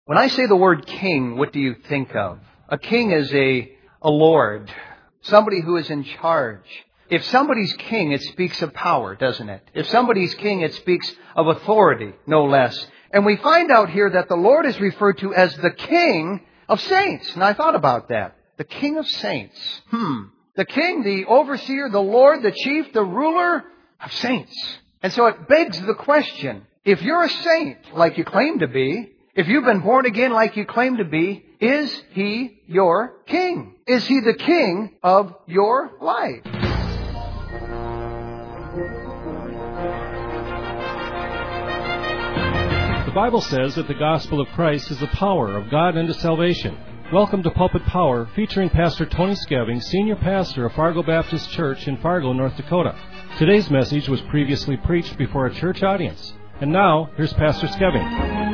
When I say the word king, what do you think of? A king is a lord, somebody who is in charge. If somebody's king, it speaks of power, doesn't it? If somebody's king, it speaks of authority, no less. And we find out here that the Lord is referred to as the King of Saints. And I thought about that. The King of Saints. The King, the overseer, the Lord, the chief, the ruler of saints. And so it begs the question, if you're a saint like you claim to be, if you've been born again like you claim to be, is He your King? Is He the King of your life? The Bible says that the gospel of Christ is the power of God unto salvation. Welcome to Pulpit Power, featuring Pastor Tony Skeving, Senior Pastor of Fargo Baptist Church in Fargo, North Dakota. Today's message was previously preached before a church audience. And now, here's Pastor Skeving.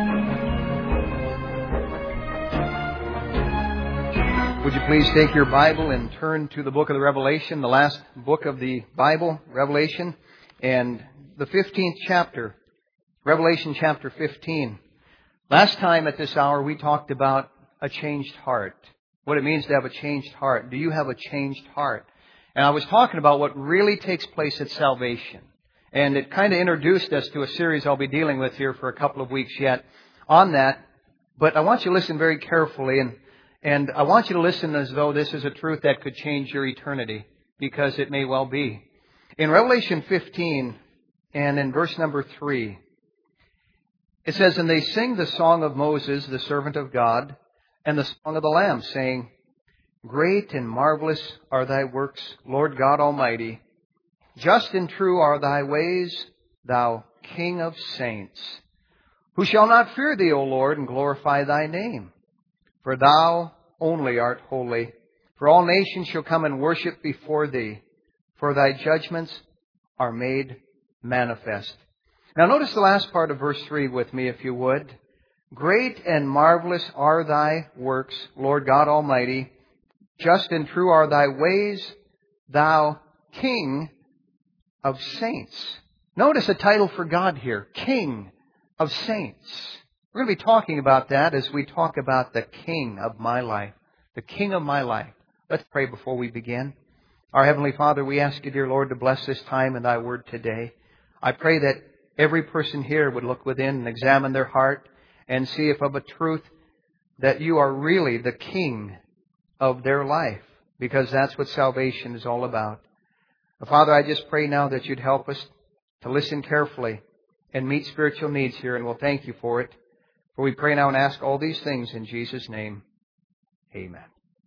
Would you please take your Bible and turn to the book of the Revelation, the last book of the Bible, Revelation, and the 15th chapter, Revelation chapter 15. Last time at this hour, we talked about a changed heart, what it means to have a changed heart. Do you have a changed heart? And I was talking about what really takes place at salvation. And it kind of introduced us to a series I'll be dealing with here for a couple of weeks yet on that. But I want you to listen very carefully, and I want you to listen as though this is a truth that could change your eternity, because it may well be. In Revelation 15 and in verse number 3, it says, "And they sing the song of Moses, the servant of God, and the song of the Lamb, saying, Great and marvelous are thy works, Lord God Almighty. Just and true are thy ways, thou King of saints. Who shall not fear thee, O Lord, and glorify thy name? For thou only art holy. For all nations shall come and worship before thee, for thy judgments are made manifest." Now notice the last part of verse 3 with me, if you would. "Great and marvelous are thy works, Lord God Almighty. Just and true are thy ways, thou King of saints." Notice a title for God here, King of saints. We're going to be talking about that as we talk about the King of my life. The King of my life. Let's pray before we begin. Our Heavenly Father, we ask you, dear Lord, to bless this time and thy word today. I pray that every person here would look within and examine their heart and see if of a truth that you are really the King of their life, because that's what salvation is all about. Father, I just pray now that you'd help us to listen carefully and meet spiritual needs here, and we'll thank you for it. For we pray now and ask all these things in Jesus' name. Amen.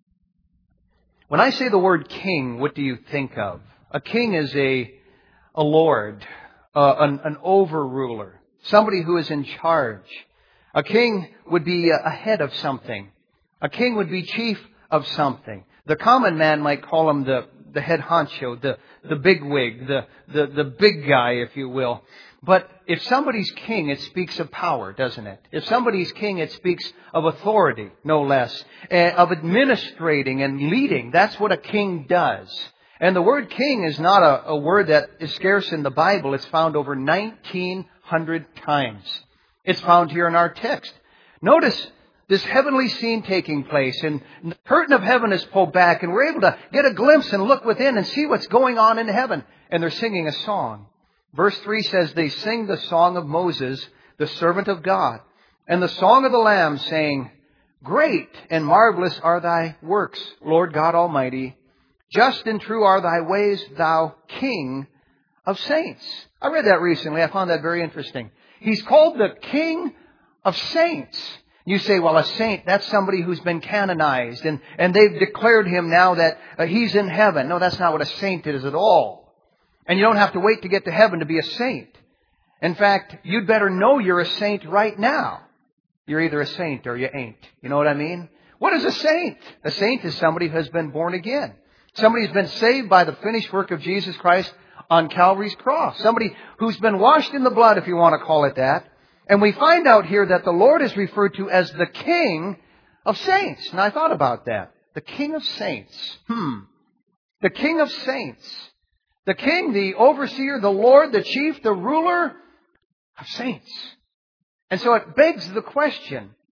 When I say the word king, what do you think of? A king is a lord, an overruler, somebody who is in charge. A king would be a head of something. A king would be chief of something. The common man might call him the head honcho, the big wig, the big guy, if you will. But if somebody's king, it speaks of power, doesn't it? If somebody's king, it speaks of authority, no less, of administrating and leading. That's what a king does. And the word king is not a word that is scarce in the Bible. It's found over 1,900 times. It's found here in our text. Notice this heavenly scene taking place, and the curtain of heaven is pulled back, and we're able to get a glimpse and look within and see what's going on in heaven. And they're singing a song. Verse 3 says, "They sing the song of Moses, the servant of God, and the song of the Lamb, saying, Great and marvelous are thy works, Lord God Almighty. Just and true are thy ways, thou King of saints." I read that recently. I found that very interesting. He's called the King of saints. You say, well, a saint, that's somebody who's been canonized, and they've declared him now that he's in heaven. No, that's not what a saint is at all. And you don't have to wait to get to heaven to be a saint. In fact, you'd better know you're a saint right now. You're either a saint or you ain't. You know what I mean? What is a saint? A saint is somebody who has been born again. Somebody who's been saved by the finished work of Jesus Christ on Calvary's cross. Somebody who's been washed in the blood, if you want to call it that. And we find out here that the Lord is referred to as the King of saints. And I thought about that. The King of saints. The King of saints. The King, the overseer, the Lord, the chief, the ruler of saints. And so it begs the question,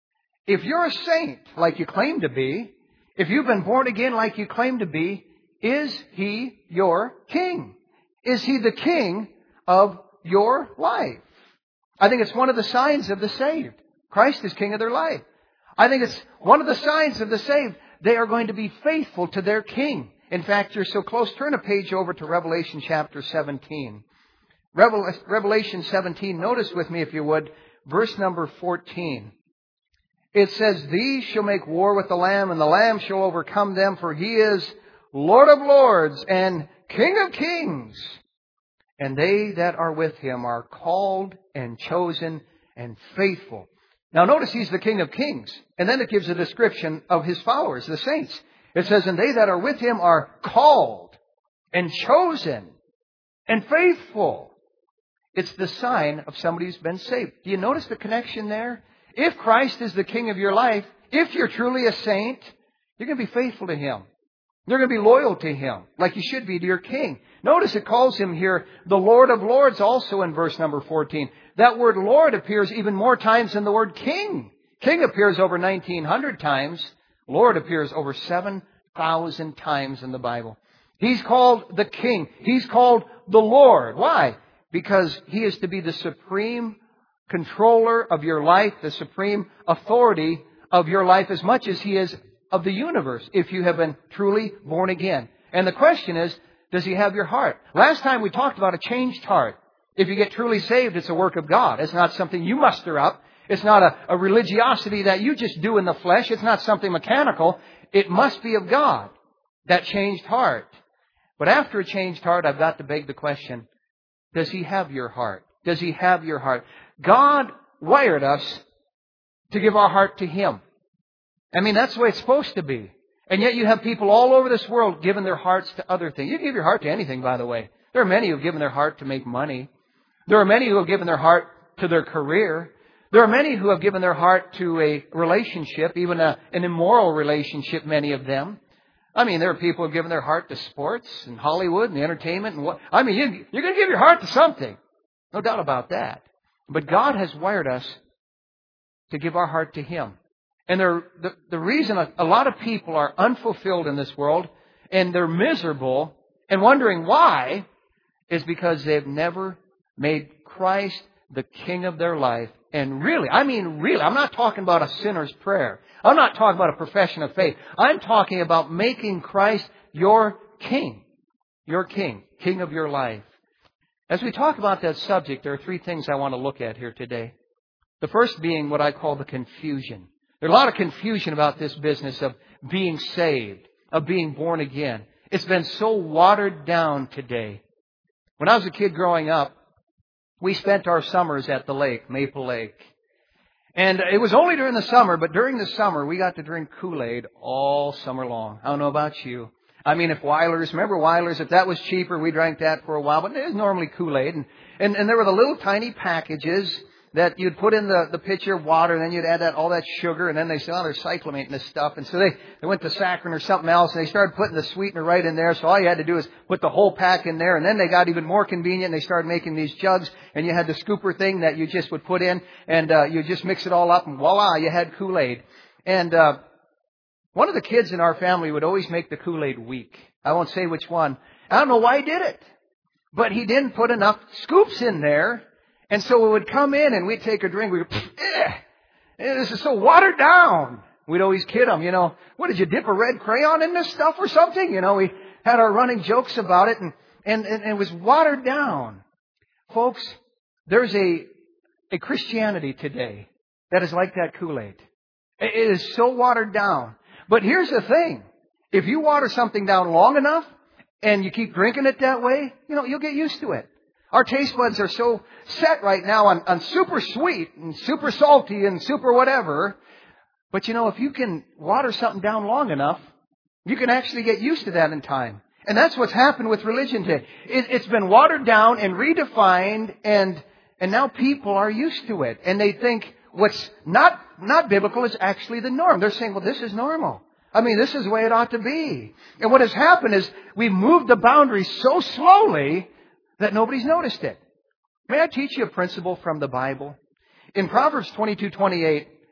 if you're a saint like you claim to be, if you've been born again like you claim to be, is He your King? Is He the King of your life? I think it's one of the signs of the saved. Christ is King of their life. I think it's one of the signs of the saved. They are going to be faithful to their King. In fact, you're so close. Turn a page over to Revelation chapter 17. Revelation 17, notice with me if you would, verse number 14. It says, "These shall make war with the Lamb, and the Lamb shall overcome them, for He is Lord of lords and King of kings. And they that are with Him are called and chosen and faithful." Now notice He's the King of kings. And then it gives a description of His followers, the saints. It says, "And they that are with Him are called and chosen and faithful." It's the sign of somebody who's been saved. Do you notice the connection there? If Christ is the King of your life, if you're truly a saint, you're going to be faithful to Him. You're going to be loyal to Him, like you should be to your King. Notice it calls Him here the Lord of Lords also in verse number 14. That word Lord appears even more times than the word King. King appears over 1,900 times. Lord appears over 7,000 times in the Bible. He's called the King. He's called the Lord. Why? Because He is to be the supreme controller of your life, the supreme authority of your life, as much as He is of the universe, if you have been truly born again. And the question is, does He have your heart? Last time we talked about a changed heart. If you get truly saved, it's a work of God. It's not something you muster up. It's not a religiosity that you just do in the flesh. It's not something mechanical. It must be of God, that changed heart. But after a changed heart, I've got to beg the question, does He have your heart? Does He have your heart? God wired us to give our heart to Him. I mean, that's the way it's supposed to be. And yet you have people all over this world giving their hearts to other things. You can give your heart to anything, by the way. There are many who have given their heart to make money. There are many who have given their heart to their career. There are many who have given their heart to a relationship, even an immoral relationship, many of them. I mean, there are people who have given their heart to sports and Hollywood and entertainment. And I mean, you're going to give your heart to something. No doubt about that. But God has wired us to give our heart to Him. And the reason a lot of people are unfulfilled in this world and they're miserable and wondering why is because they've never made Christ the King of their life. And really, I'm not talking about a sinner's prayer. I'm not talking about a profession of faith. I'm talking about making Christ your King. Your King. King of your life. As we talk about that subject, there are three things I want to look at here today. The first being what I call the confusion. There's a lot of confusion about this business of being saved, of being born again. It's been so watered down today. When I was a kid growing up, we spent our summers at the lake, Maple Lake. And it was only during the summer, but during the summer, we got to drink Kool-Aid all summer long. I don't know about you. I mean, remember Weiler's, if that was cheaper, we drank that for a while, but it was normally Kool-Aid. And there were the little tiny packages that you'd put in the pitcher of water, and then you'd add all that sugar, and then they said, oh, they're cyclamating this stuff. And so they went to saccharin or something else, and they started putting the sweetener right in there. So all you had to do is put the whole pack in there, and then they got even more convenient, and they started making these jugs, and you had the scooper thing that you just would put in, and you just mix it all up, and voila, you had Kool-Aid. And one of the kids in our family would always make the Kool-Aid weak. I won't say which one. I don't know why he did it, but he didn't put enough scoops in there. And so we would come in and we'd take a drink. We'd go, this is so watered down. We'd always kid him, what did you dip a red crayon in this stuff or something? We had our running jokes about it and it was watered down. Folks, there's a Christianity today that is like that Kool-Aid. It is so watered down. But here's the thing. If you water something down long enough and you keep drinking it that way, you'll get used to it. Our taste buds are so set right now on super sweet and super salty and super whatever. But if you can water something down long enough, you can actually get used to that in time. And that's what's happened with religion today. It's been watered down and redefined, and now people are used to it. And they think what's not biblical is actually the norm. They're saying, well, this is normal. This is the way it ought to be. And what has happened is we've moved the boundaries so slowly that nobody's noticed it. May I teach you a principle from the Bible? In Proverbs 22:28,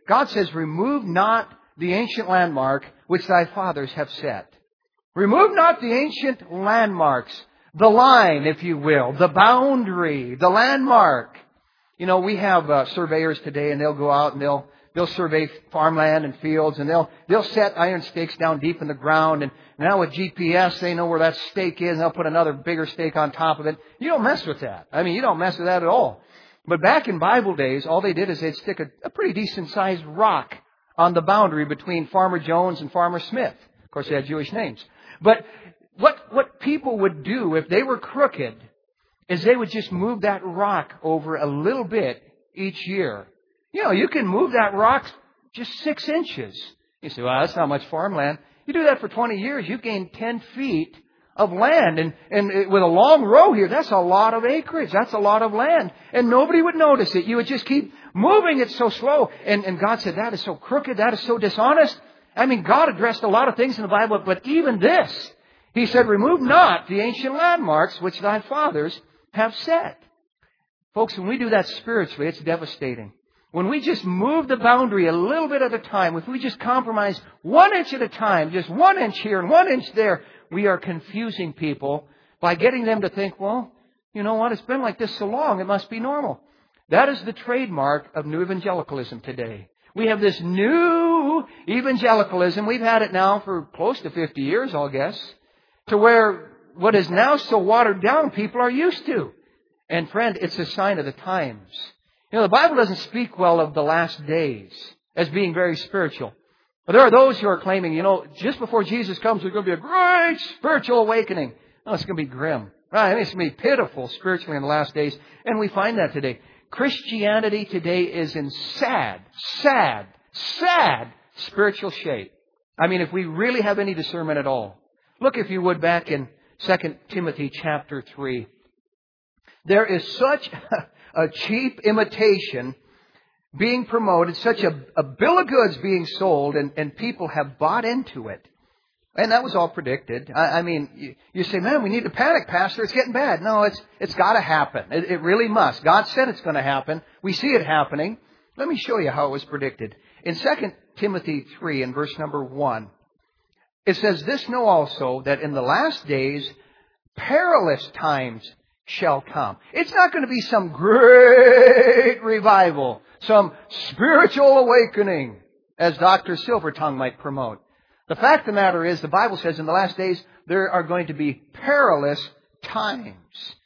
God says, remove not the ancient landmark which thy fathers have set. Remove not the ancient landmarks, the line, if you will, the boundary, the landmark. You know, we have surveyors today, and they'll go out and they'll survey farmland and fields, and they'll set iron stakes down deep in the ground. And now with GPS, they know where that stake is, and they'll put another bigger stake on top of it. You don't mess with that. I mean, you don't mess with that at all. But back in Bible days, all they did is they'd stick a pretty decent-sized rock on the boundary between Farmer Jones and Farmer Smith. Of course, they had Jewish names. But what people would do if they were crooked is they would just move that rock over a little bit each year. You know, you can move that rock just 6 inches. You say, well, that's not much farmland. You do that for 20 years, you gain 10 feet of land. And with a long row here, that's a lot of acreage. That's a lot of land. And nobody would notice it. You would just keep moving it so slow. And God said, that is so crooked. That is so dishonest. I mean, God addressed a lot of things in the Bible, but even this, He said, remove not the ancient landmarks which thy fathers have set. Folks, when we do that spiritually, it's devastating. When we just move the boundary a little bit at a time, if we just compromise 1 inch at a time, just 1 inch here and 1 inch there, we are confusing people by getting them to think, well, you know what, it's been like this so long, it must be normal. That is the trademark of new evangelicalism today. We have this new evangelicalism. We've had it now for close to 50 years, I'll guess, to where what is now so watered down people are used to. And friend, it's a sign of the times. You know, the Bible doesn't speak well of the last days as being very spiritual. But there are those who are claiming, you know, just before Jesus comes, there's going to be a great spiritual awakening. No, it's going to be grim. Right? I mean, it's going to be pitiful spiritually in the last days. And we find that today. Christianity today is in sad spiritual shape. I mean, if we really have any discernment at all. Look, if you would, back in 2 Timothy chapter 3. There is such a cheap imitation being promoted, such a bill of goods being sold, and people have bought into it. And that was all predicted. I mean, you say, man, we need to panic, Pastor. It's getting bad. No, it's got to happen. It really must. God said it's going to happen. We see it happening. Let me show you how it was predicted. In 2 Timothy 3, in verse number 1, it says, this know also, that in the last days perilous times shall come. It's not going to be some great revival, some spiritual awakening, as Dr. Silvertongue might promote. The fact of the matter is, the Bible says in the last days, there are going to be perilous times.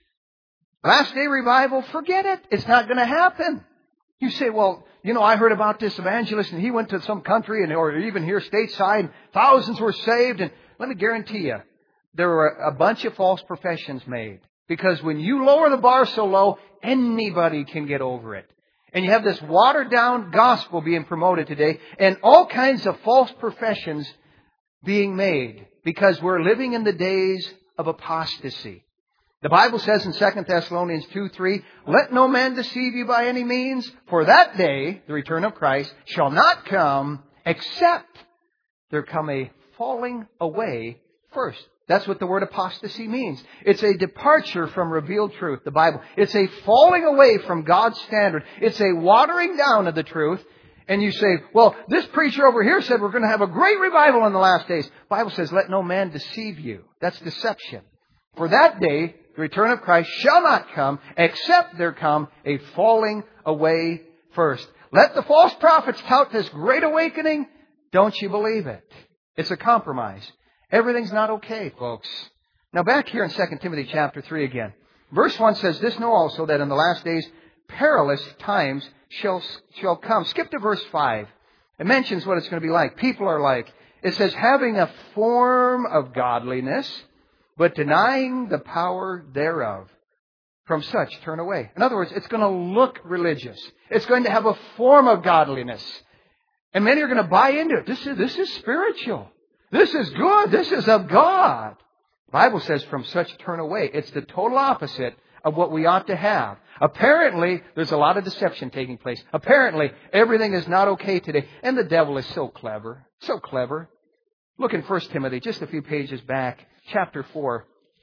Last day revival, forget it. It's not going to happen. You say, well, you know, I heard about this evangelist and he went to some country or even here stateside, thousands were saved. And let me guarantee you, there were a bunch of false professions made. Because when you lower the bar so low, anybody can get over it. And you have this watered down gospel being promoted today and all kinds of false professions being made because we're living in the days of apostasy. The Bible says in 2 Thessalonians 2:3, let no man deceive you by any means, for that day, the return of Christ, shall not come except there come a falling away first. That's what the word apostasy means. It's a departure from revealed truth, the Bible. It's a falling away from God's standard. It's a watering down of the truth. And you say, well, this preacher over here said we're going to have a great revival in the last days. The Bible says, let no man deceive you. That's deception. For that day, the return of Christ shall not come except there come a falling away first. Let the false prophets tout this great awakening. Don't you believe it? It's a compromise. Everything's not okay, folks. Now back here in 2 Timothy chapter 3 again. Verse 1 says, this know also that in the last days perilous times shall come. Skip to verse 5. It mentions what it's going to be like. People are like. It says, having a form of godliness, but denying the power thereof. From such turn away. In other words, it's going to look religious. It's going to have a form of godliness. And many are going to buy into it. This is spiritual. This is good. This is of God. The Bible says from such turn away. It's the total opposite of what we ought to have. Apparently, there's a lot of deception taking place. Apparently, everything is not okay today. And the devil is so clever. So clever. Look in 1 Timothy, just a few pages back, chapter 4.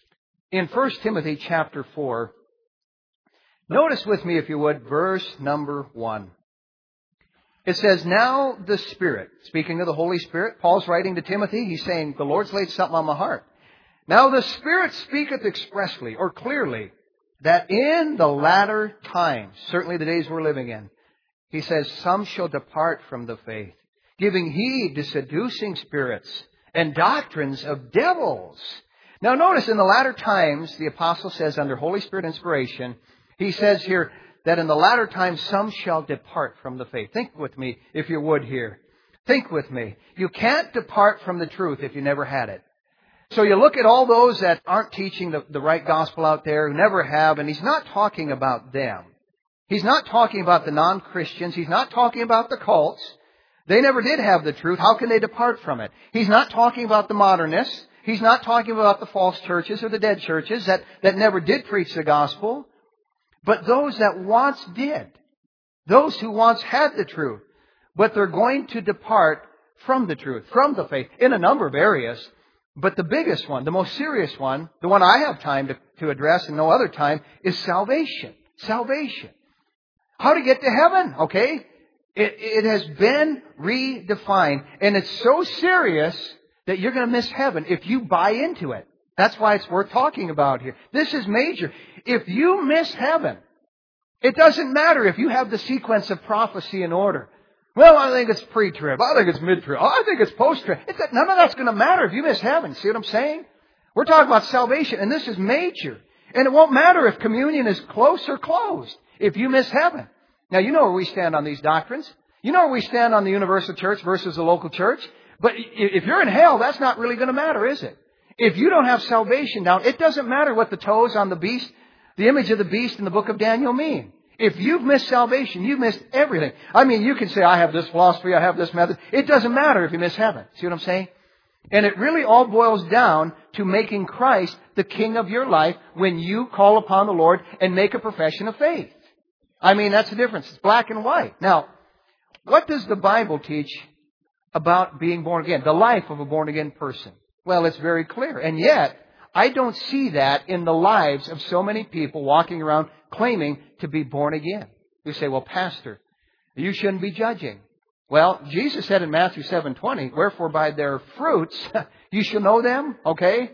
In 1 Timothy chapter 4, notice with me, if you would, verse number 1. It says, now the Spirit, speaking of the Holy Spirit, Paul's writing to Timothy, he's saying, the Lord's laid something on my heart. Now the Spirit speaketh expressly, or clearly, that in the latter times, certainly the days we're living in, he says, some shall depart from the faith, giving heed to seducing spirits and doctrines of devils. Now notice, in the latter times, the apostle says, under Holy Spirit inspiration, he says here, that in the latter times some shall depart from the faith. Think with me, if you would here. Think with me. You can't depart from the truth if you never had it. So you look at all those that aren't teaching the right gospel out there, who never have, and he's not talking about them. He's not talking about the non-Christians. He's not talking about the cults. They never did have the truth. How can they depart from it? He's not talking about the modernists. He's not talking about the false churches or the dead churches that never did preach the gospel. But those that once did, those who once had the truth, but they're going to depart from the truth, from the faith, in a number of areas. But the biggest one, the most serious one, the one I have time to address and no other time, is salvation. Salvation. How to get to heaven, okay? It has been redefined. And it's so serious that you're going to miss heaven if you buy into it. That's why it's worth talking about here. This is major. If you miss heaven, it doesn't matter if you have the sequence of prophecy in order. Well, I think it's pre-trib. I think it's mid-trib. Oh, I think it's post-trib. None of that's going to matter if you miss heaven. See what I'm saying? We're talking about salvation, and this is major. And it won't matter if communion is close or closed if you miss heaven. Now, you know where we stand on these doctrines. You know where we stand on the universal church versus the local church. But if you're in hell, that's not really going to matter, is it? If you don't have salvation down, it doesn't matter what the toes on the beast, the image of the beast in the book of Daniel mean. If you've missed salvation, you've missed everything. I mean, you can say, I have this philosophy, I have this method. It doesn't matter if you miss heaven. See what I'm saying? And it really all boils down to making Christ the King of your life when you call upon the Lord and make a profession of faith. I mean, that's the difference. It's black and white. Now, what does the Bible teach about being born again? The life of a born again person. Well, it's very clear. And yet, I don't see that in the lives of so many people walking around claiming to be born again. You say, well, Pastor, you shouldn't be judging. Well, Jesus said in Matthew 7:20, wherefore by their fruits you shall know them, okay?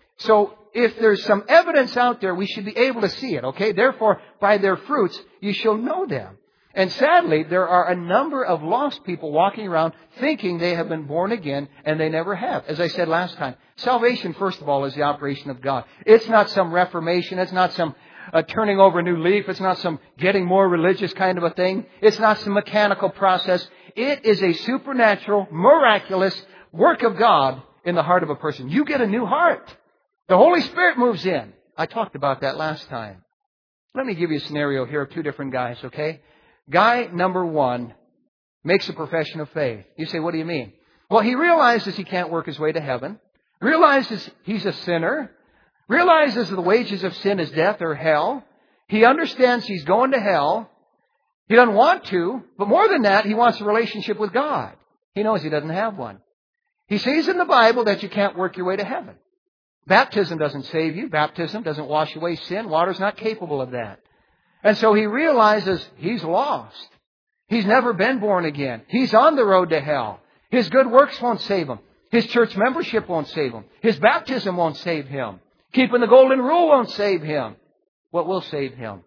So if there's some evidence out there, we should be able to see it, okay? Therefore, by their fruits you shall know them. And sadly, there are a number of lost people walking around thinking they have been born again, and they never have. As I said last time, salvation, first of all, is the operation of God. It's not some reformation. It's not some turning over a new leaf. It's not some getting more religious kind of a thing. It's not some mechanical process. It is a supernatural, miraculous work of God in the heart of a person. You get a new heart. The Holy Spirit moves in. I talked about that last time. Let me give you a scenario here of two different guys, okay? Guy number one makes a profession of faith. You say, what do you mean? Well, he realizes he can't work his way to heaven. Realizes he's a sinner. Realizes the wages of sin is death or hell. He understands he's going to hell. He doesn't want to, but more than that, he wants a relationship with God. He knows he doesn't have one. He sees in the Bible that you can't work your way to heaven. Baptism doesn't save you. Baptism doesn't wash away sin. Water's not capable of that. And so he realizes he's lost. He's never been born again. He's on the road to hell. His good works won't save him. His church membership won't save him. His baptism won't save him. Keeping the golden rule won't save him. What will save him?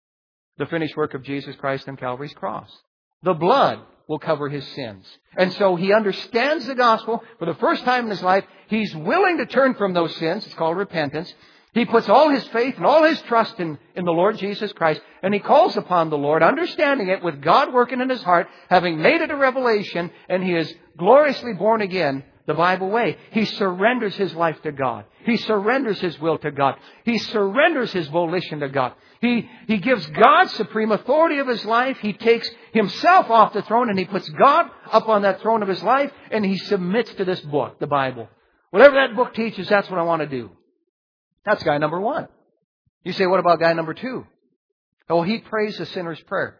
The finished work of Jesus Christ on Calvary's cross. The blood will cover his sins. And so he understands the gospel for the first time in his life. He's willing to turn from those sins. It's called repentance. He puts all his faith and all his trust in the Lord Jesus Christ. And he calls upon the Lord, understanding it with God working in his heart, having made it a revelation, and he is gloriously born again the Bible way. He surrenders his life to God. He surrenders his will to God. He surrenders his volition to God. He gives God supreme authority of his life. He takes himself off the throne and he puts God up on that throne of his life, and he submits to this book, the Bible. Whatever that book teaches, that's what I want to do. That's guy number one. You say, what about guy number two? Oh, he prays the sinner's prayer.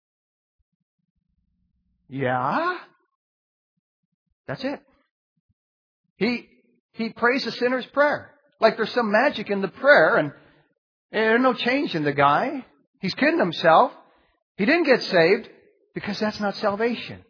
Yeah? That's it. He prays the sinner's prayer. Like there's some magic in the prayer, and there's no change in the guy. He's kidding himself. He didn't get saved because that's not salvation.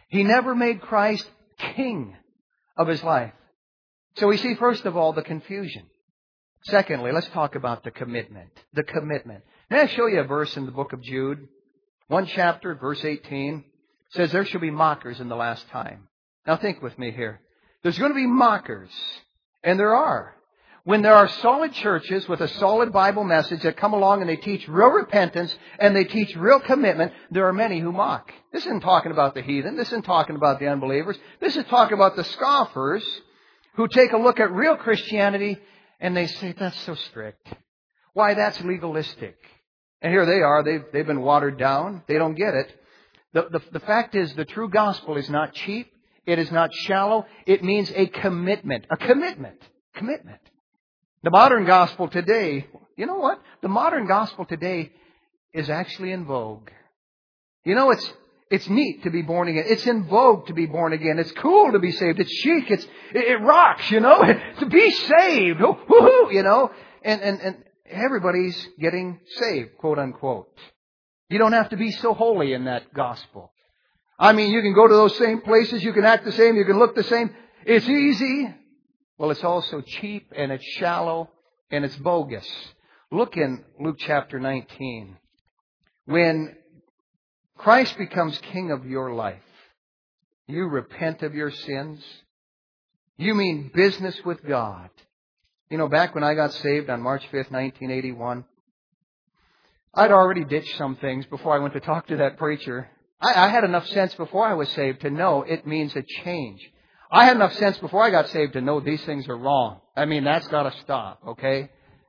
He never made Christ king of his life. So we see, first of all, the confusion. Secondly, let's talk about the commitment. The commitment. May I show you a verse in the book of Jude? 1 chapter, verse 18, says there shall be mockers in the last time. Now think with me here. There's going to be mockers. And there are. When there are solid churches with a solid Bible message that come along and they teach real repentance and they teach real commitment, there are many who mock. This isn't talking about the heathen. This isn't talking about the unbelievers. This is talking about the scoffers who take a look at real Christianity and they say, that's so strict. Why, that's legalistic. And here they are. They've been watered down. They don't get it. The fact is, the true gospel is not cheap. It is not shallow. It means a commitment. A commitment. Commitment. The modern gospel today, you know what? The modern gospel today is actually in vogue. You know, it's neat to be born again. It's in vogue to be born again. It's cool to be saved. It's chic. It rocks, you know. To be saved. Woohoo, you know. And everybody's getting saved, quote unquote. You don't have to be so holy in that gospel. I mean, you can go to those same places. You can act the same. You can look the same. It's easy. Well, it's also cheap and it's shallow and it's bogus. Look in Luke chapter 19. When Christ becomes king of your life, you repent of your sins. You mean business with God. You know, back when I got saved on March 5th, 1981, I'd already ditched some things before I went to talk to that preacher. I had enough sense before I was saved to know it means a change. I had enough sense before I got saved to know these things are wrong. I mean, that's got to stop, okay?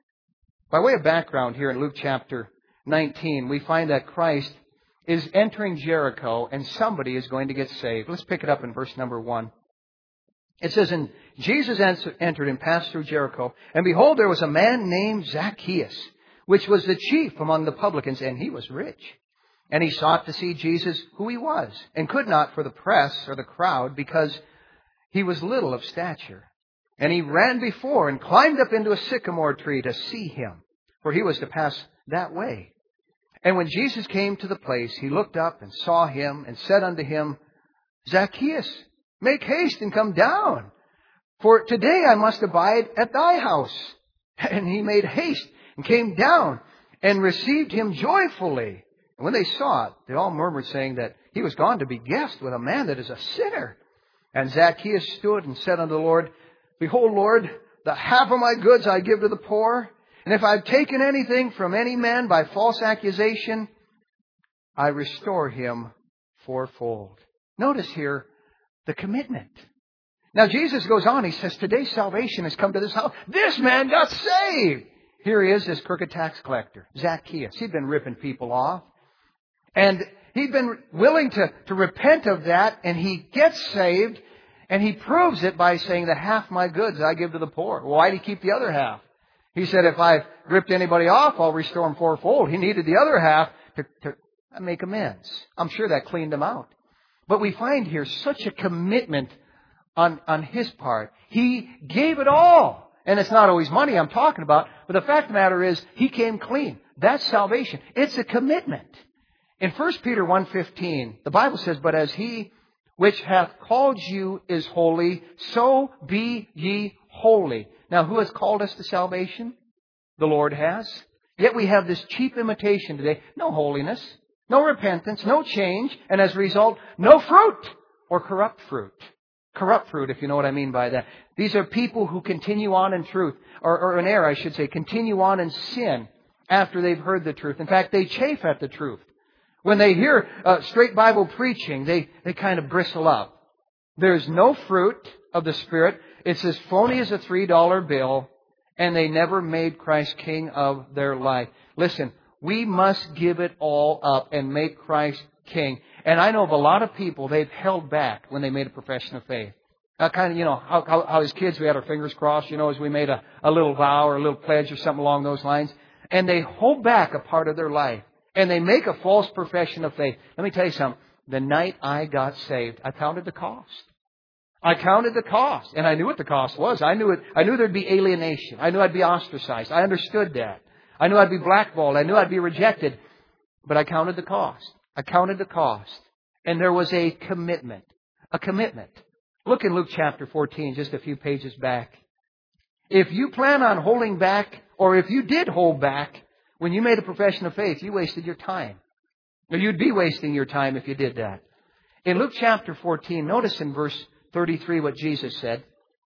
By way of background here in Luke chapter 19, we find that Christ is entering Jericho and somebody is going to get saved. Let's pick it up in verse number 1. It says, and Jesus entered and passed through Jericho, and behold, there was a man named Zacchaeus, which was the chief among the publicans, and he was rich. And he sought to see Jesus, who he was, and could not for the press or the crowd, because he was little of stature. And he ran before and climbed up into a sycamore tree to see him, for he was to pass that way. And when Jesus came to the place, he looked up and saw him and said unto him, Zacchaeus, make haste and come down, for today I must abide at thy house. And he made haste and came down and received him joyfully. And when they saw it, they all murmured, saying that he was gone to be guest with a man that is a sinner. And Zacchaeus stood and said unto the Lord, Behold, Lord, the half of my goods I give to the poor. And if I've taken anything from any man by false accusation, I restore him fourfold. Notice here the commitment. Now Jesus goes on, he says, today salvation has come to this house. This man got saved. Here he is, this crooked tax collector, Zacchaeus. He'd been ripping people off. And he'd been willing to repent of that, and he gets saved, and he proves it by saying that half my goods I give to the poor. Why did he keep the other half? He said, if I've ripped anybody off, I'll restore him fourfold. He needed the other half to make amends. I'm sure that cleaned him out. But we find here such a commitment on his part. He gave it all. And it's not always money I'm talking about, but the fact of the matter is, he came clean. That's salvation. It's a commitment. In 1 Peter 1:15, the Bible says, But as he which hath called you is holy, so be ye holy. Now, who has called us to salvation? The Lord has. Yet we have this cheap imitation today. No holiness, no repentance, no change, and as a result, no fruit or corrupt fruit. Corrupt fruit, if you know what I mean by that. These are people who continue on in truth, or in error, I should say, continue on in sin after they've heard the truth. In fact, they chafe at the truth. When they hear straight Bible preaching, they kind of bristle up. There's no fruit of the Spirit. It's as phony as a $3 bill, and they never made Christ king of their life. Listen, we must give it all up and make Christ king. And I know of a lot of people, they've held back when they made a profession of faith. Kind of, you know, how as kids we had our fingers crossed, you know, as we made a little vow or a little pledge or something along those lines. And they hold back a part of their life. And they make a false profession of faith. Let me tell you something. The night I got saved, I counted the cost. I counted the cost. And I knew what the cost was. I knew there'd be alienation. I knew I'd be ostracized. I understood that. I knew I'd be blackballed. I knew I'd be rejected. But I counted the cost. I counted the cost. And there was a commitment. A commitment. Look in Luke chapter 14, just a few pages back. If you plan on holding back, or if you did hold back when you made a profession of faith, you wasted your time. Or you'd be wasting your time if you did that. In Luke chapter 14, notice in verse 33 what Jesus said.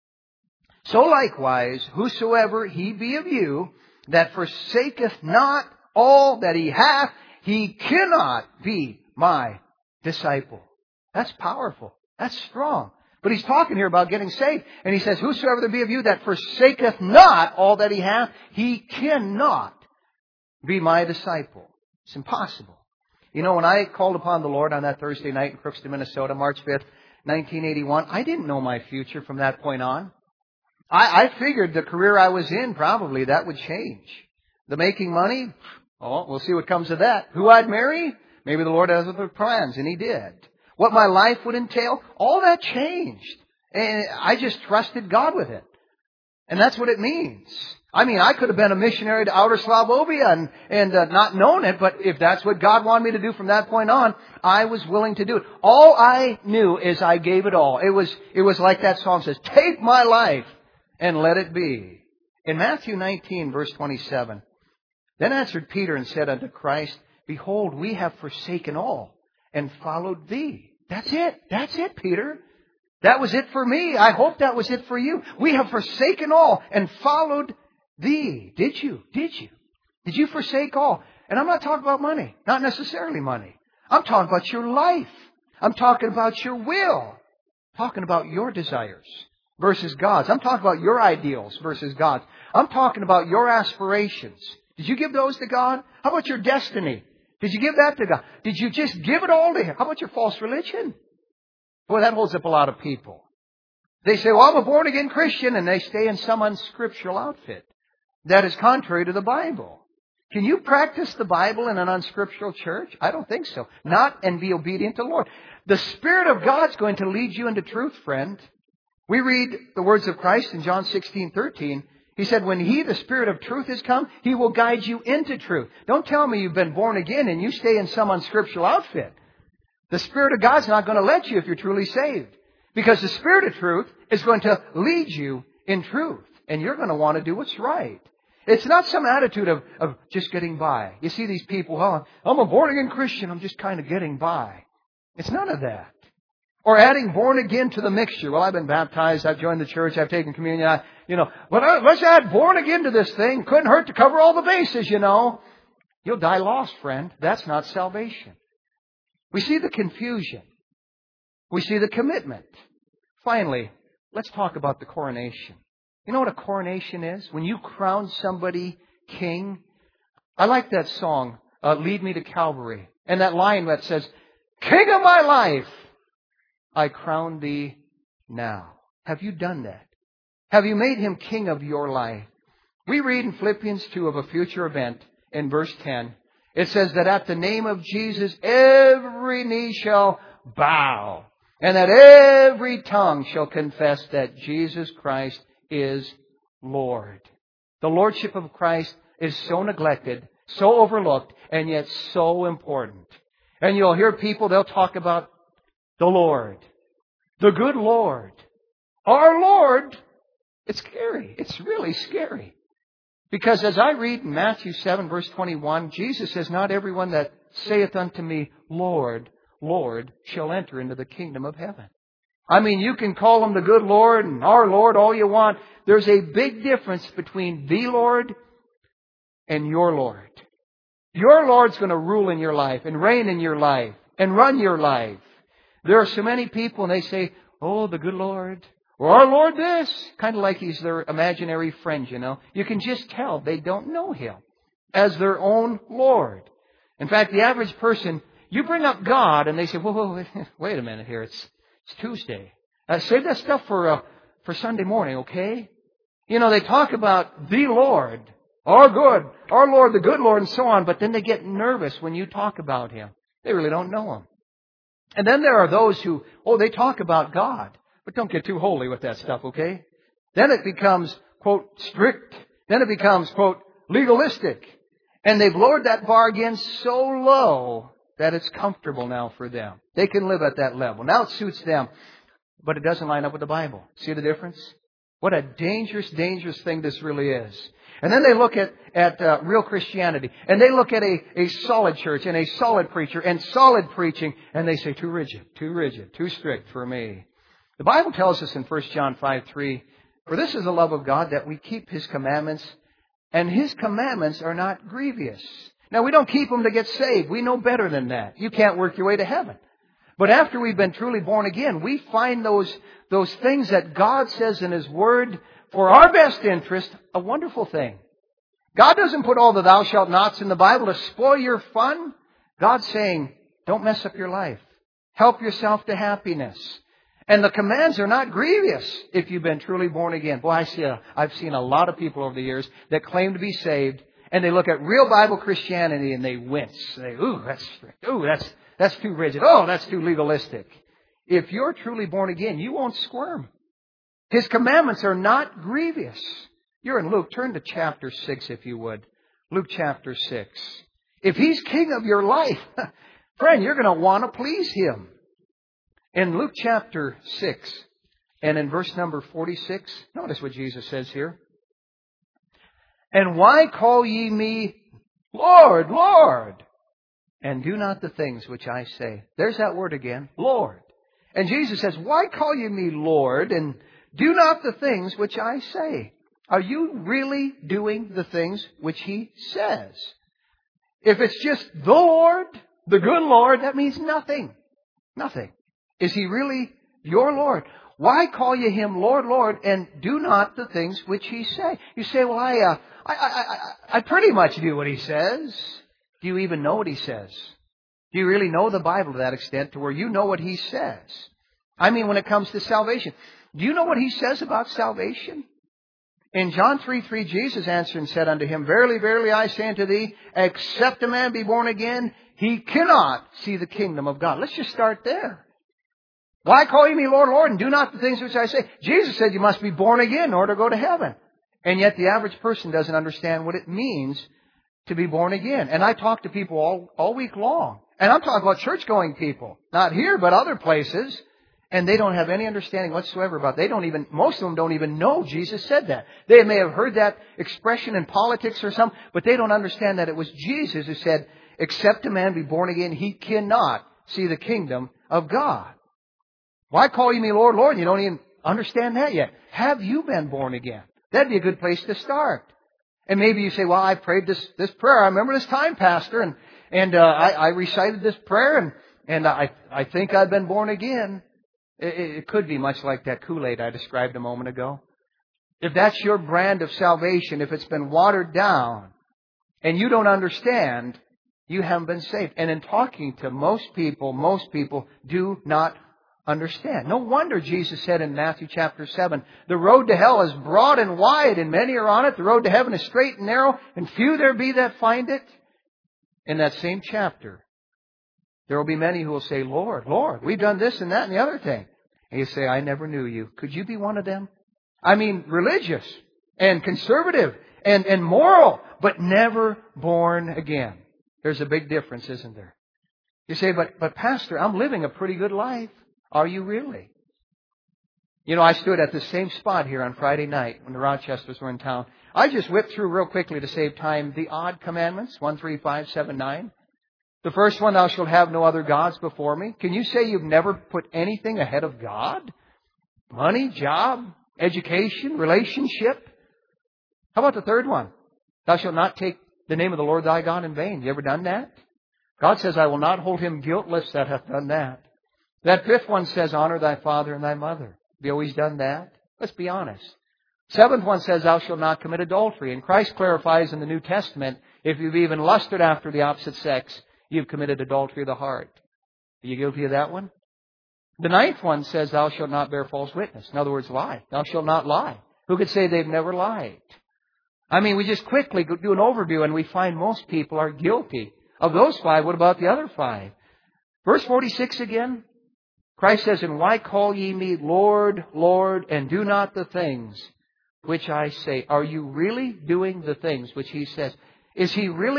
So likewise, whosoever he be of you that forsaketh not all that he hath, he cannot be my disciple. That's powerful. That's strong. But he's talking here about getting saved. And he says, whosoever there be of you that forsaketh not all that he hath, he cannot be my disciple. It's impossible. You know, when I called upon the Lord on that Thursday night in Crookston, Minnesota, March 5th, 1981, I didn't know my future from that point on. I figured the career I was in, probably that would change. The making money, oh, we'll see what comes of that. Who I'd marry, maybe the Lord has other plans, and He did. What my life would entail, all that changed. And I just trusted God with it. And that's what it means. I mean, I could have been a missionary to outer Slavovia and not known it, but if that's what God wanted me to do from that point on, I was willing to do it. All I knew is I gave it all. It was like that song says, take my life and let it be. In Matthew 19, verse 27, then answered Peter and said unto Christ, behold, we have forsaken all and followed Thee. That's it. That's it, Peter. That was it for me. I hope that was it for you. We have forsaken all and followed Thee. Did you? Did you? Did you forsake all? And I'm not talking about money. Not necessarily money. I'm talking about your life. I'm talking about your will. I'm talking about your desires versus God's. I'm talking about your ideals versus God's. I'm talking about your aspirations. Did you give those to God? How about your destiny? Did you give that to God? Did you just give it all to Him? How about your false religion? Boy, that holds up a lot of people. They say, well, I'm a born-again Christian, and they stay in some unscriptural outfit. That is contrary to the Bible. Can you practice the Bible in an unscriptural church? I don't think so. Not and be obedient to the Lord. The Spirit of God's going to lead you into truth, friend. We read the words of Christ in John 16:13. He said, when He, the Spirit of truth, is come, He will guide you into truth. Don't tell me you've been born again and you stay in some unscriptural outfit. The Spirit of God's not going to let you if you're truly saved. Because the Spirit of truth is going to lead you in truth. And you're going to want to do what's right. It's not some attitude of just getting by. You see these people, well, I'm a born-again Christian, I'm just kind of getting by. It's none of that. Or adding born again to the mixture. Well, I've been baptized, I've joined the church, I've taken communion, but let's add born again to this thing. Couldn't hurt to cover all the bases, You'll die lost, friend. That's not salvation. We see the confusion. We see the commitment. Finally, let's talk about the coronation. You know what a coronation is? When you crown somebody king. I like that song, Lead Me to Calvary. And that line that says, King of my life, I crown Thee now. Have you done that? Have you made Him king of your life? We read in Philippians 2 of a future event in verse 10. It says that at the name of Jesus, every knee shall bow, and that every tongue shall confess that Jesus Christ is Lord. The Lordship of Christ is so neglected, so overlooked, and yet so important. And you'll hear people, they'll talk about the Lord, the good Lord, our Lord. It's scary. It's really scary. Because as I read in Matthew 7, verse 21, Jesus says, not everyone that saith unto me, Lord, Lord, shall enter into the kingdom of heaven. I mean, you can call Him the good Lord and our Lord all you want. There's a big difference between the Lord and your Lord. Your Lord's going to rule in your life and reign in your life and run your life. There are so many people and they say, oh, the good Lord. Or our Lord this. Kind of like He's their imaginary friend, You can just tell they don't know Him as their own Lord. In fact, the average person, you bring up God and they say, whoa, wait a minute here. It's Tuesday. Save that stuff for Sunday morning, okay? They talk about the Lord, our Lord, the good Lord, and so on. But then they get nervous when you talk about Him. They really don't know Him. And then there are those who, they talk about God. But don't get too holy with that stuff, okay? Then it becomes, quote, strict. Then it becomes, quote, legalistic. And they've lowered that bar again so low that it's comfortable now for them. They can live at that level. Now it suits them, but it doesn't line up with the Bible. See the difference? What a dangerous, dangerous thing this really is. And then they look at real Christianity. And they look at a solid church and a solid preacher and solid preaching. And they say, too rigid, too strict for me. The Bible tells us in 1 John 5:3, for this is the love of God, that we keep His commandments. And His commandments are not grievous. Now, we don't keep them to get saved. We know better than that. You can't work your way to heaven. But after we've been truly born again, we find those things that God says in His Word for our best interest, a wonderful thing. God doesn't put all the thou shalt nots in the Bible to spoil your fun. God's saying, don't mess up your life. Help yourself to happiness. And the commands are not grievous if you've been truly born again. Boy, I've seen a lot of people over the years that claim to be saved, and they look at real Bible Christianity and they wince. They, ooh, that's strict. Ooh, that's too rigid. Oh, that's too legalistic. If you're truly born again, you won't squirm. His commandments are not grievous. You're in Luke. Turn to chapter 6, if you would. Luke chapter 6. If He's king of your life, friend, you're going to want to please Him. In Luke chapter 6, and in verse number 46, notice what Jesus says here. And why call ye me Lord, Lord, and do not the things which I say? There's that word again, Lord. And Jesus says, why call ye me Lord, and do not the things which I say? Are you really doing the things which He says? If it's just the Lord, the good Lord, that means nothing. Nothing. Is He really your Lord? Why call you Him Lord, Lord, and do not the things which He say? You say, well, I pretty much do what He says. Do you even know what He says? Do you really know the Bible to that extent to where you know what He says? I mean, when it comes to salvation. Do you know what He says about salvation? In John 3:3, Jesus answered and said unto him, verily, verily, I say unto thee, except a man be born again, he cannot see the kingdom of God. Let's just start there. Why call ye me Lord, Lord, and do not the things which I say? Jesus said you must be born again in order to go to heaven. And yet the average person doesn't understand what it means to be born again. And I talk to people all week long. And I'm talking about church-going people. Not here, but other places. And they don't have any understanding whatsoever about it. Most of them don't even know Jesus said that. They may have heard that expression in politics or something, but they don't understand that it was Jesus who said, except a man be born again, he cannot see the kingdom of God. Why call you me Lord, Lord? You don't even understand that yet. Have you been born again? That'd be a good place to start. And maybe you say, well, I prayed this prayer. I remember this time, Pastor, and I recited this prayer, and I think I've been born again. It could be much like that Kool-Aid I described a moment ago. If that's your brand of salvation, if it's been watered down and you don't understand, you haven't been saved. And in talking to most people do not understand. No wonder Jesus said in Matthew chapter 7, the road to hell is broad and wide, and many are on it. The road to heaven is straight and narrow, and few there be that find it. In that same chapter, there will be many who will say, Lord, Lord, we've done this and that and the other thing. And you say, I never knew you. Could you be one of them? I mean, religious and conservative and moral, but never born again. There's a big difference, isn't there? You say, but Pastor, I'm living a pretty good life. Are you really? You know, I stood at the same spot here on Friday night when the Rochesters were in town. I just whipped through real quickly to save time the odd commandments, 1, 3, 5, 7, 9. The first one, thou shalt have no other gods before me. Can you say you've never put anything ahead of God? Money, job, education, relationship. How about the third one? Thou shalt not take the name of the Lord thy God in vain. You ever done that? God says, I will not hold him guiltless that hath done that. That fifth one says, honor thy father and thy mother. Have you always done that? Let's be honest. Seventh one says, thou shalt not commit adultery. And Christ clarifies in the New Testament, if you've even lusted after the opposite sex, you've committed adultery of the heart. Are you guilty of that one? The ninth one says, thou shalt not bear false witness. In other words, lie. Thou shalt not lie. Who could say they've never lied? I mean, we just quickly do an overview and we find most people are guilty. Of those 5, what about the other 5? Verse 46 again. Christ says, and why call ye me Lord, Lord, and do not the things which I say? Are you really doing the things which he says? Is he really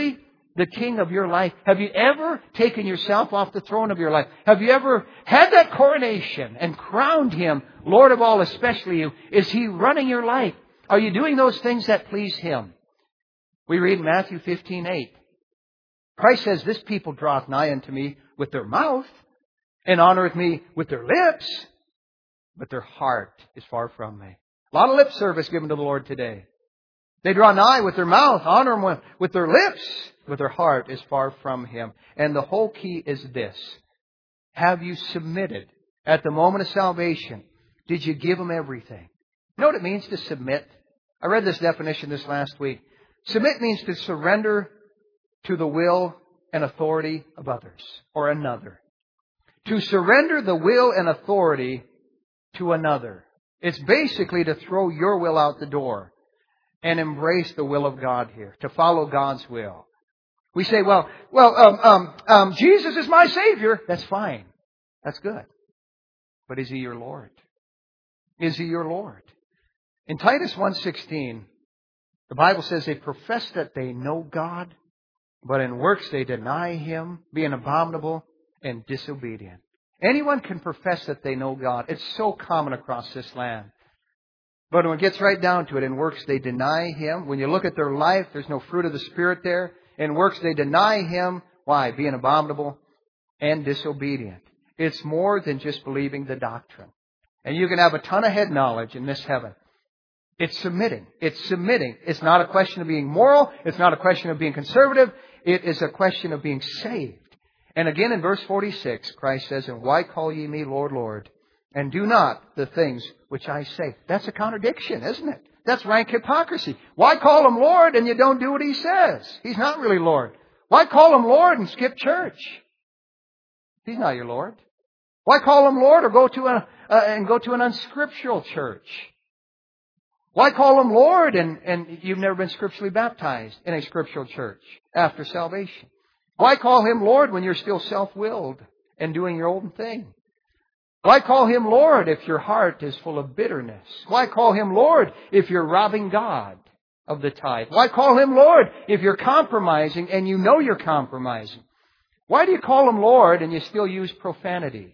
the king of your life? Have you ever taken yourself off the throne of your life? Have you ever had that coronation and crowned Him Lord of all, especially you? Is He running your life? Are you doing those things that please Him? We read in Matthew 15:8. Christ says, this people draweth nigh unto me with their mouth and honoreth me with their lips, but their heart is far from me. A lot of lip service given to the Lord today. They draw nigh with their mouth, honor Him with their lips, but their heart is far from Him. And the whole key is this. Have you submitted at the moment of salvation? Did you give Him everything? You know what it means to submit? I read this definition this last week. Submit means to surrender to the will and authority of others or another. To surrender the will and authority to another. It's basically to throw your will out the door and embrace the will of God here, to follow God's will. We say, Jesus is my Savior. That's fine. That's good. But is He your Lord? Is He your Lord? In Titus 1:16, the Bible says they profess that they know God, but in works they deny Him, being abominable and disobedient. Anyone can profess that they know God. It's so common across this land. But when it gets right down to it, in works they deny Him. When you look at their life, there's no fruit of the Spirit there. In works they deny Him. Why? Being abominable and disobedient. It's more than just believing the doctrine. And you can have a ton of head knowledge and miss heaven. It's submitting. It's submitting. It's not a question of being moral. It's not a question of being conservative. It is a question of being saved. And again in verse 46, Christ says, and why call ye me Lord, Lord, and do not the things which I say? That's a contradiction, isn't it? That's rank hypocrisy. Why call Him Lord and you don't do what He says? He's not really Lord. Why call Him Lord and skip church? He's not your Lord. Why call Him Lord or go to an unscriptural church? Why call Him Lord and you've never been scripturally baptized in a scriptural church after salvation? Why call Him Lord when you're still self-willed and doing your own thing? Why call Him Lord if your heart is full of bitterness? Why call Him Lord if you're robbing God of the tithe? Why call Him Lord if you're compromising and you know you're compromising? Why do you call Him Lord and you still use profanity?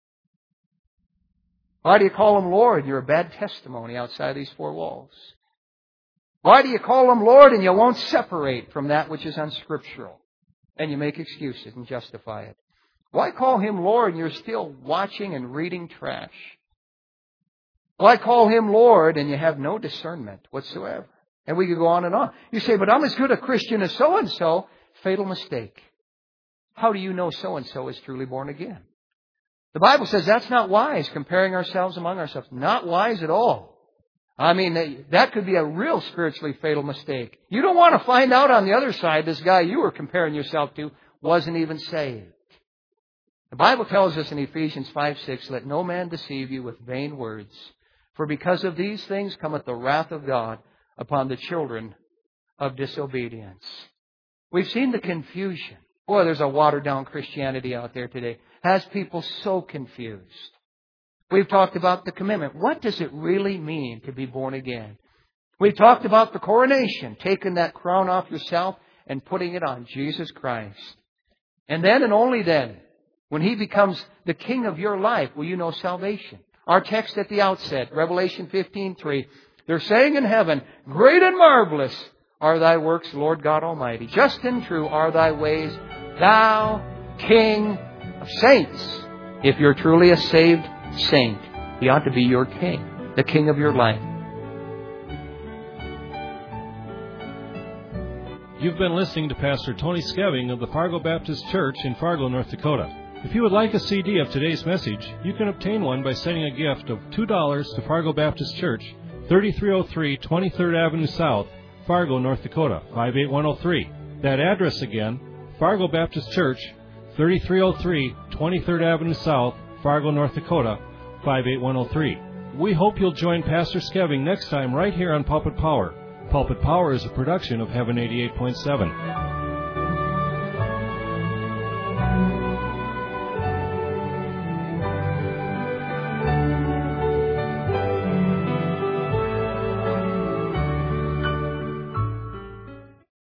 Why do you call Him Lord and you're a bad testimony outside these four walls? Why do you call Him Lord and you won't separate from that which is unscriptural? And you make excuses and justify it. Why call Him Lord and you're still watching and reading trash? Why call Him Lord and you have no discernment whatsoever? And we could go on and on. You say, but I'm as good a Christian as so-and-so. Fatal mistake. How do you know so-and-so is truly born again? The Bible says that's not wise, comparing ourselves among ourselves. Not wise at all. I mean, that could be a real spiritually fatal mistake. You don't want to find out on the other side this guy you were comparing yourself to wasn't even saved. The Bible tells us in Ephesians 5:6, let no man deceive you with vain words, for because of these things cometh the wrath of God upon the children of disobedience. We've seen the confusion. Boy, there's a watered-down Christianity out there today. Has people so confused. We've talked about the commitment. What does it really mean to be born again? We've talked about the coronation, taking that crown off yourself and putting it on Jesus Christ. And then and only then, when He becomes the King of your life, will you know salvation. Our text at the outset, Revelation 15:3, they're saying in heaven, great and marvelous are Thy works, Lord God Almighty. Just and true are Thy ways, Thou King of saints. If you're truly a saved saint, He ought to be your King, the King of your life. You've been listening to Pastor Tony Skeving of the Fargo Baptist Church in Fargo, North Dakota. If you would like a CD of today's message, you can obtain one by sending a gift of $2 to Fargo Baptist Church, 3303 23rd Avenue South, Fargo, North Dakota, 58103. That address again, Fargo Baptist Church, 3303 23rd Avenue South, Fargo, North Dakota, 58103. We hope you'll join Pastor Skeving next time right here on Pulpit Power. Pulpit Power is a production of Heaven 88.7.